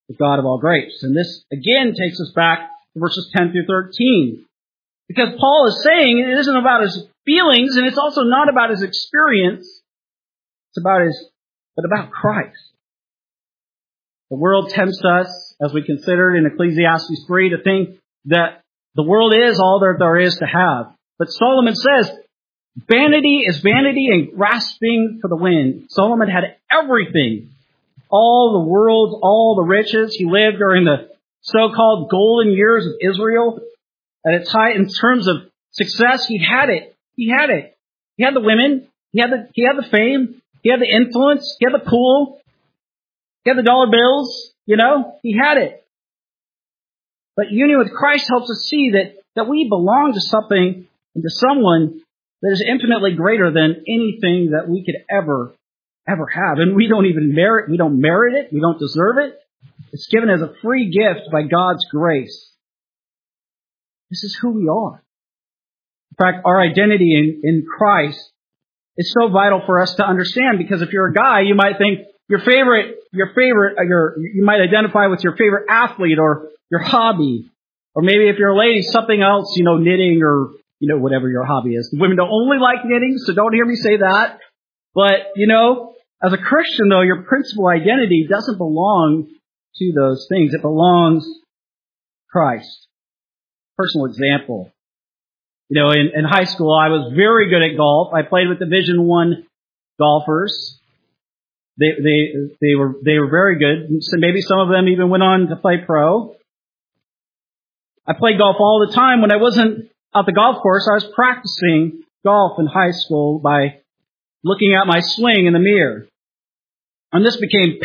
the God of all grace. And this again takes us back to verses 10 through 13. Because Paul is saying it isn't about his feelings, and it's also not about his experience. It's about Christ. The world tempts us, as we considered in Ecclesiastes 3, to think that the world is all that there is to have. But Solomon says, vanity is vanity and grasping for the wind. Solomon had everything. All the world, all the riches. He lived during the so-called golden years of Israel. At its height, in terms of success, he had it. He had it. He had the women. He had the fame. He had the influence. He had the pool. He had the dollar bills. He had it. But union with Christ helps us see that we belong to something and to someone that is infinitely greater than anything that we could ever have. And we don't even merit it. We don't deserve it. It's given as a free gift by God's grace. This is who we are. In fact, our identity in Christ is so vital for us to understand, because if you're a guy, you might think you might identify with your favorite athlete or your hobby. Or maybe if you're a lady, something else, knitting or, whatever your hobby is. Women don't only like knitting, so don't hear me say that. But, as a Christian, though, your principal identity doesn't belong to those things. It belongs to Christ. Personal example. In high school, I was very good at golf. I played with Division I golfers. They were very good. So maybe some of them even went on to play pro. I played golf all the time. When I wasn't at the golf course, I was practicing golf in high school by looking at my swing in the mirror. And this event became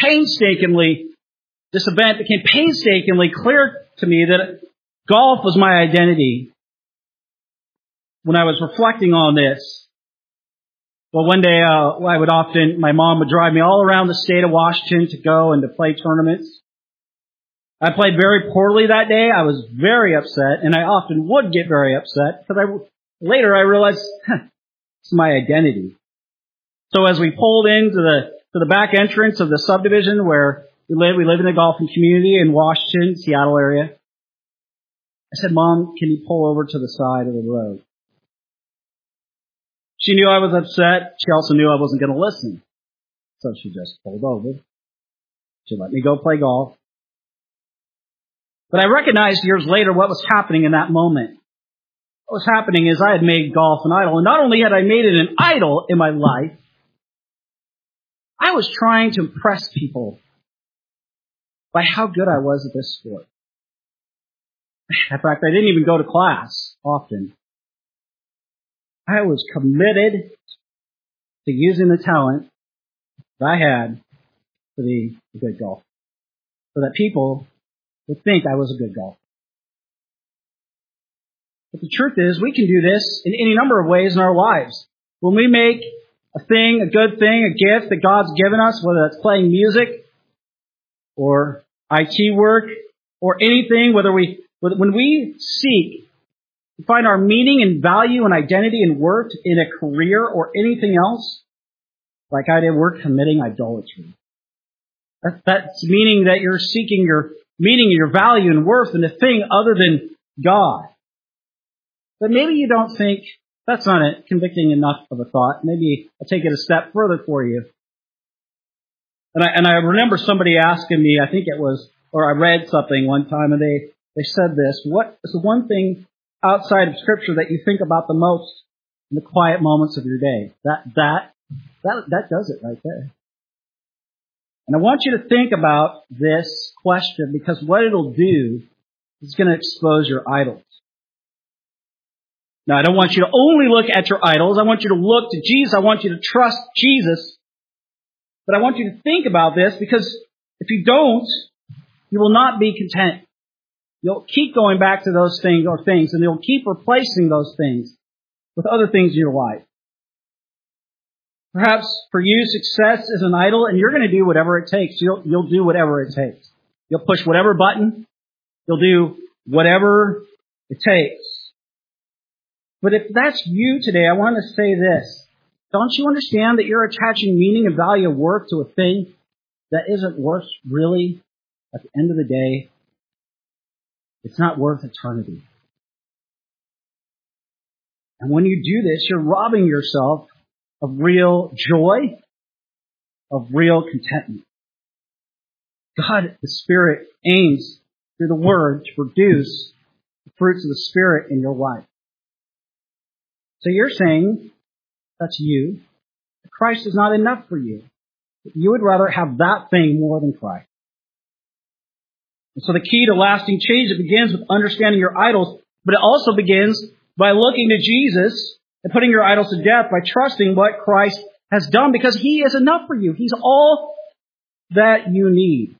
painstakingly clear to me that golf was my identity. When I was reflecting on this, one day my mom would drive me all around the state of Washington to go and to play tournaments. I played very poorly that day. I was very upset, and I often would get very upset because later I realized it's my identity. So as we pulled into the back entrance of the subdivision where we live in a golfing community in Washington, Seattle area. I said, Mom, can you pull over to the side of the road? She knew I was upset. She also knew I wasn't going to listen. So she just pulled over. She let me go play golf. But I recognized years later what was happening in that moment. What was happening is I had made golf an idol. And not only had I made it an idol in my life, I was trying to impress people by how good I was at this sport. In fact, I didn't even go to class often. I was committed to using the talent that I had to be a good golfer, so that people would think I was a good golfer. But the truth is, we can do this in any number of ways in our lives. When we make a good thing, a gift that God's given us, whether that's playing music or IT work or anything, when we seek to find our meaning and value and identity and worth in a career or anything else, like I did, we're committing idolatry. That's meaning that you're seeking your meaning and your value and worth in a thing other than God. But maybe you don't think that's not a convicting enough of a thought. Maybe I'll take it a step further for you. And I remember somebody asking me, I think it was, or I read something one time, and they said this: what is the one thing outside of Scripture that you think about the most in the quiet moments of your day? That does it right there. And I want you to think about this question, because what it'll do is going to expose your idols. Now, I don't want you to only look at your idols. I want you to look to Jesus. I want you to trust Jesus. But I want you to think about this, because if you don't, you will not be content. You'll keep going back to those things, and you'll keep replacing those things with other things in your life. Perhaps for you, success is an idol, and you're going to do whatever it takes. You'll do whatever it takes. You'll push whatever button. You'll do whatever it takes. But if that's you today, I want to say this. Don't you understand that you're attaching meaning and value of worth to a thing that isn't worth really at the end of the day, it's not worth eternity. And when you do this, you're robbing yourself of real joy, of real contentment. God, the Spirit, aims through the Word to produce the fruits of the Spirit in your life. So you're saying, that's you, that Christ is not enough for you. You would rather have that thing more than Christ. And so the key to lasting change, it begins with understanding your idols, but it also begins by looking to Jesus and putting your idols to death by trusting what Christ has done, because He is enough for you. He's all that you need.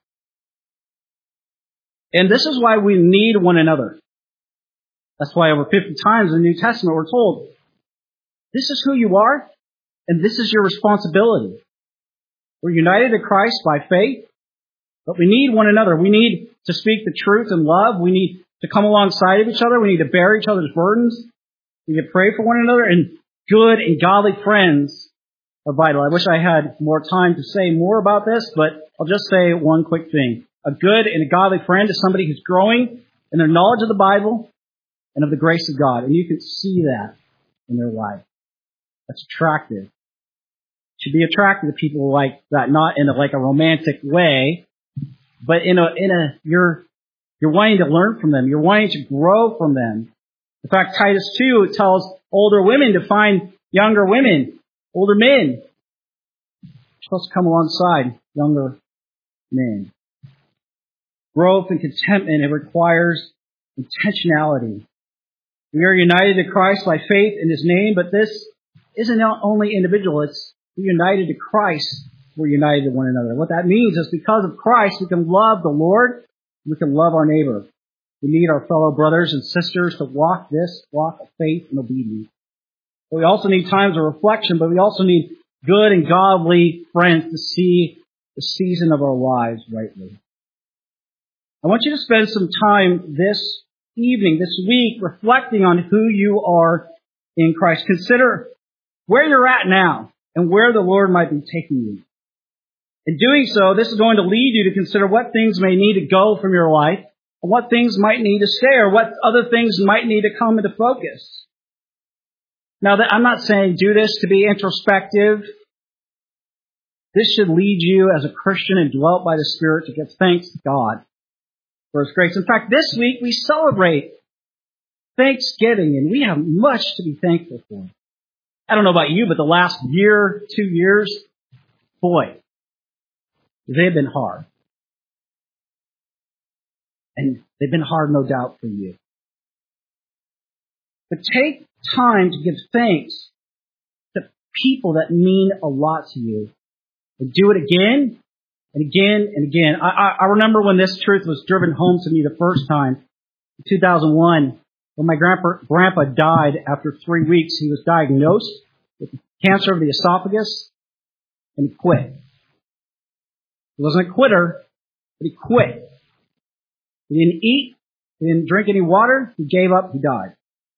And this is why we need one another. That's why over 50 times in the New Testament we're told, this is who you are, and this is your responsibility. We're united to Christ by faith, but we need one another. We need to speak the truth in love. We need to come alongside of each other. We need to bear each other's burdens. We need to pray for one another, and good and godly friends are vital. I wish I had more time to say more about this, but I'll just say one quick thing. A good and a godly friend is somebody who's growing in their knowledge of the Bible and of the grace of God. And you can see that in their life. That's attractive. It should be attractive to people like that, not in a romantic way, but you're wanting to learn from them. You're wanting to grow from them. In fact, Titus 2 tells older women to find younger women, older men. You're supposed to come alongside younger men. Growth and contentment, it requires intentionality. We are united to Christ by faith in His name, but this isn't only individual. It's we're united to Christ. We're united to one another. What that means is because of Christ, we can love the Lord. We can love our neighbor. We need our fellow brothers and sisters to walk this walk of faith and obedience. But we also need times of reflection, but we also need good and godly friends to see the season of our lives rightly. I want you to spend some time this evening, this week, reflecting on who you are in Christ. Consider where you're at now and where the Lord might be taking you. In doing so, this is going to lead you to consider what things may need to go from your life, and what things might need to stay, or what other things might need to come into focus. Now, I'm not saying do this to be introspective. This should lead you as a Christian and dwelt by the Spirit to give thanks to God for His grace. In fact, this week we celebrate Thanksgiving, and we have much to be thankful for. I don't know about you, but the last year, 2 years, boy, they've been hard. And they've been hard, no doubt, for you. But take time to give thanks to people that mean a lot to you. And do it again and again and again. I remember when this truth was driven home to me the first time, in 2001, when my grandpa died after 3 weeks. He was diagnosed with cancer of the esophagus, and he quit. He wasn't a quitter, but he quit. He didn't eat, he didn't drink any water, he gave up, he died.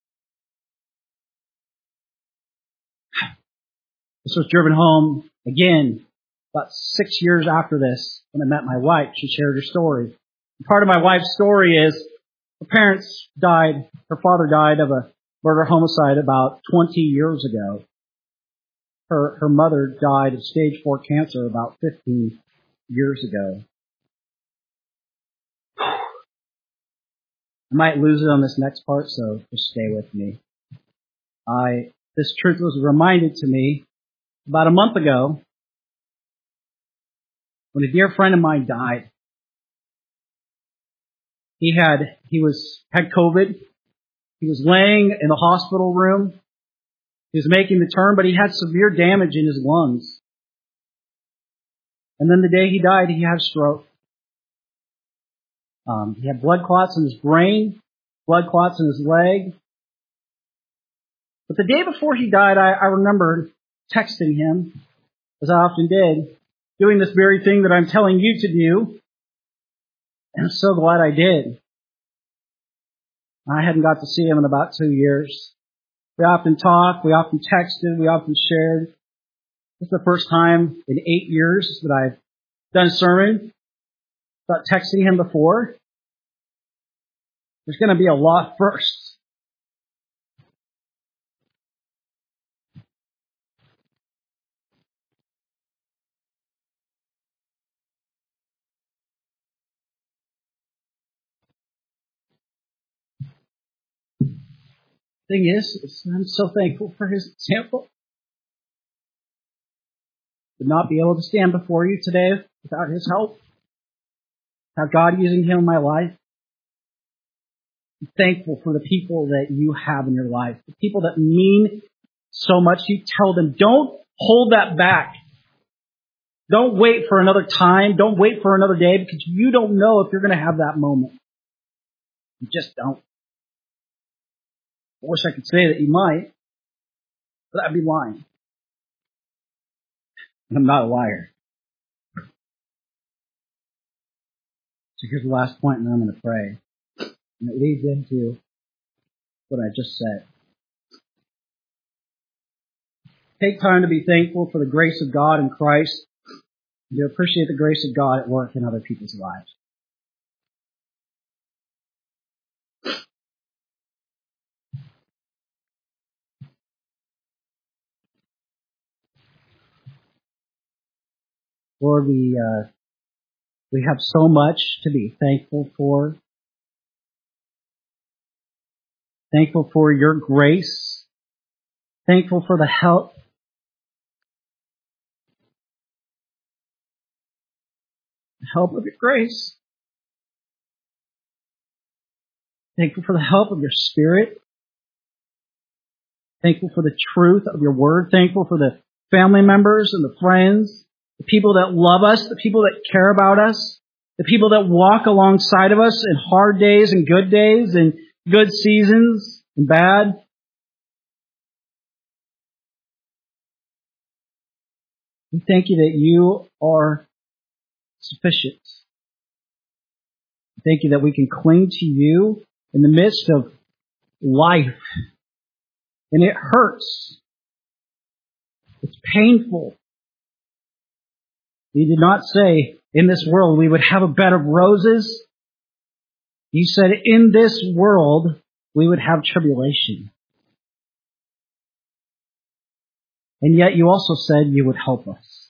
This was driven home again about 6 years after this when I met my wife. She shared her story. And part of my wife's story is her parents died, her father died of a murder-homicide about 20 years ago. Her mother died of stage 4 cancer about 15 years ago. I might lose it on this next part, so just stay with me. This truth was reminded to me about a month ago when a dear friend of mine died. He had COVID. He was laying in the hospital room. He was making the turn, but he had severe damage in his lungs. And then the day he died, he had a stroke. He had blood clots in his brain, blood clots in his leg. But the day before he died, I remember texting him, as I often did, doing this very thing that I'm telling you to do. And I'm so glad I did. I hadn't got to see him in about 2 years. We often talked, we often texted, we often shared. It's the first time in 8 years that I've done a sermon about texting him before, there's going to be a lot first. Thing is I'm so thankful for his example. To not be able to stand before you today without his help, without God using him in my life. I'm thankful for the people that you have in your life, the people that mean so much. You tell them, don't hold that back. Don't wait for another time. Don't wait for another day, because you don't know if you're going to have that moment. You just don't. I wish I could say that you might, but I'd be lying. And I'm not a liar. So here's the last point, and then I'm going to pray. And it leads into what I just said. Take time to be thankful for the grace of God in Christ, and to appreciate the grace of God at work in other people's lives. Lord, we have so much to be thankful for. Thankful for your grace. Thankful for the help. The help of your grace. Thankful for the help of your Spirit. Thankful for the truth of your word. Thankful for the family members and the friends, the people that love us, the people that care about us, the people that walk alongside of us in hard days and good seasons and bad. We thank you that you are sufficient. Thank you that we can cling to you in the midst of life. And it hurts. It's painful. You did not say in this world we would have a bed of roses. You said in this world we would have tribulation. And yet you also said you would help us.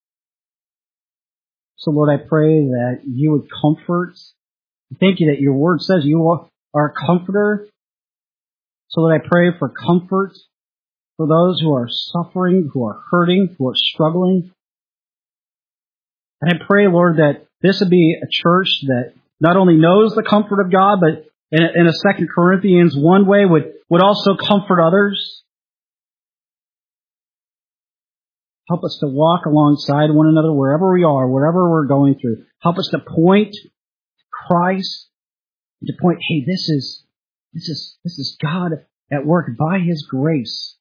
So Lord, I pray that you would comfort. Thank you that your word says you are a comforter. So Lord, I pray for comfort for those who are suffering, who are hurting, who are struggling. And I pray, Lord, that this would be a church that not only knows the comfort of God, but in a 2 Corinthians 1 way would also comfort others. Help us to walk alongside one another wherever we are, wherever we're going through. Help us to point to Christ, and to point, hey, this is God at work by His grace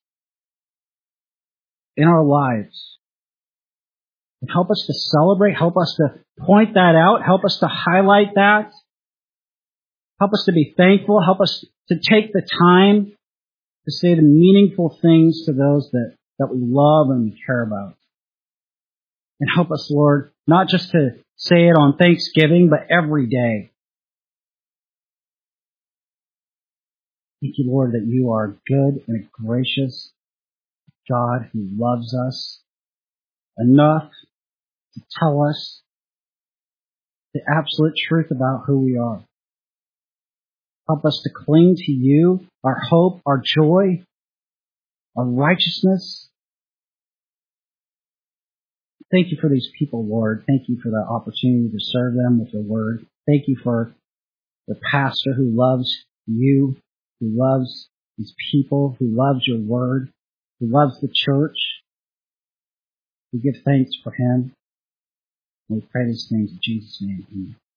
in our lives. And help us to celebrate, help us to point that out, help us to highlight that. Help us to be thankful, help us to take the time to say the meaningful things to those that we love and we care about. And help us, Lord, not just to say it on Thanksgiving, but every day. Thank you, Lord, that you are good and a gracious God who loves us enough to tell us the absolute truth about who we are. Help us to cling to you, our hope, our joy, our righteousness. Thank you for these people, Lord. Thank you for the opportunity to serve them with your word. Thank you for the pastor who loves you, who loves these people, who loves your word, who loves the church. We give thanks for him. And we pray these things in Jesus' name. Amen.